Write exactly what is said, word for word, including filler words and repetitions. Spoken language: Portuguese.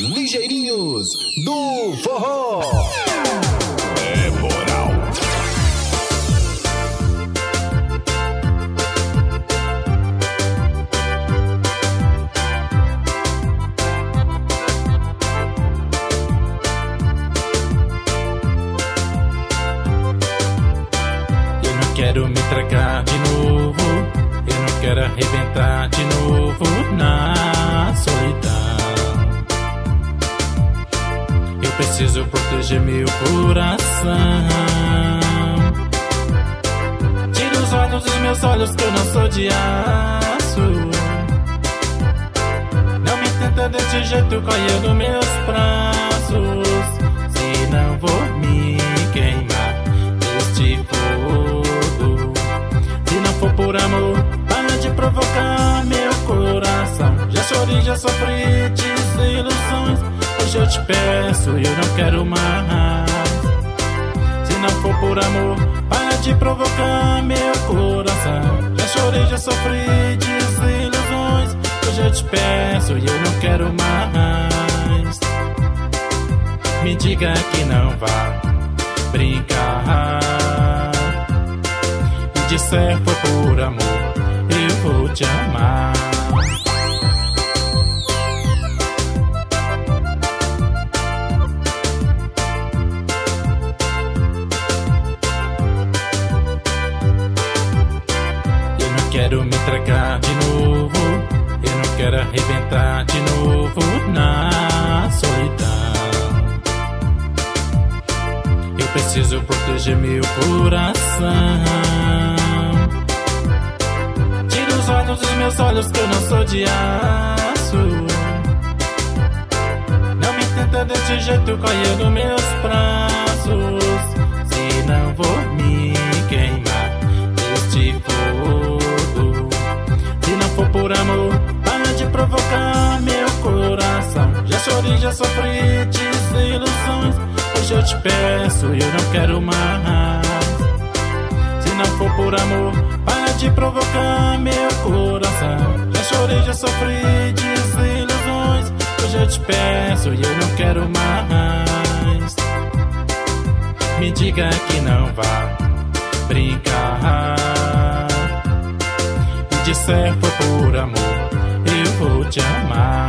Ligeirinhos do Forró. É moral. Eu não quero me entregar de novo, eu não quero arrebentar de novo na solidão. Eu preciso proteger meu coração. Tira os olhos dos meus olhos que eu não sou de aço. Não me tenta desse jeito, caia nos meus braços. Senão vou me queimar deste fogo. Se não for por amor, para de provocar meu coração. Já chorei, já sofri desilusões. Hoje eu te peço, eu não quero mais. Se não for por amor, para de provocar meu coração. Já chorei, já sofri desilusões. Hoje eu te peço, eu não quero mais. Me diga que não vá brincar. E disser for por amor, eu vou te amar. Quero me entregar de novo, eu não quero arrebentar de novo na solidão. Eu preciso proteger meu coração. Tira os olhos dos meus olhos que eu não sou de aço. Não me tenta desse jeito, caia nos meus braços. Senão vou me queimar deste fogo. Por amor, para de provocar meu coração. Já chorei, já sofri desilusões. Hoje eu te peço, eu não quero mais. Se não for por amor, para de provocar meu coração. Já chorei, já sofri desilusões. Hoje eu te peço, eu não quero mais. Me diga que não vá brincar. Disser for por amor, eu vou te amar.